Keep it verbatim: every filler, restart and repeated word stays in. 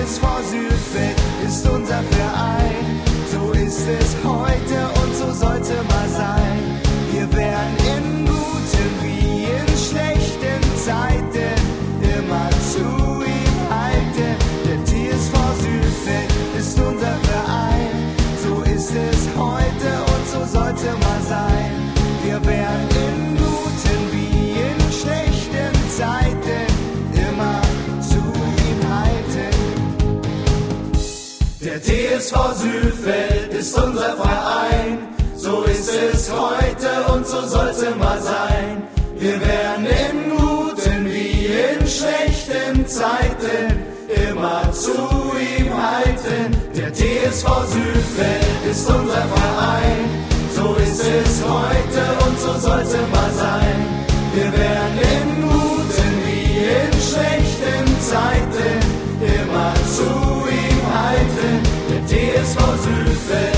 T S V Sülfeld ist unser Verein. So ist es heute und so sollte mal sein. Wir werden in guten wie in schlechten Zeiten immer zu ihm halten. Der T S V Sülfeld ist unser Verein. So ist es heute und so sollte mal sein. Wir werden in guten wie in schlechten Zeiten immer zu ihm halten. Der T S V Sülfeld ist unser Verein. So ist es heute und so sollte mal sein. Wir werden in guten wie in schlechten Zeiten immer zu ihm halten. Der T S V Sülfeld ist unser Verein. So ist es heute und so sollte mal sein. Wir werden in guten wie in schlechten Zeiten immer zu ihm halten. Der T S V Sülfeld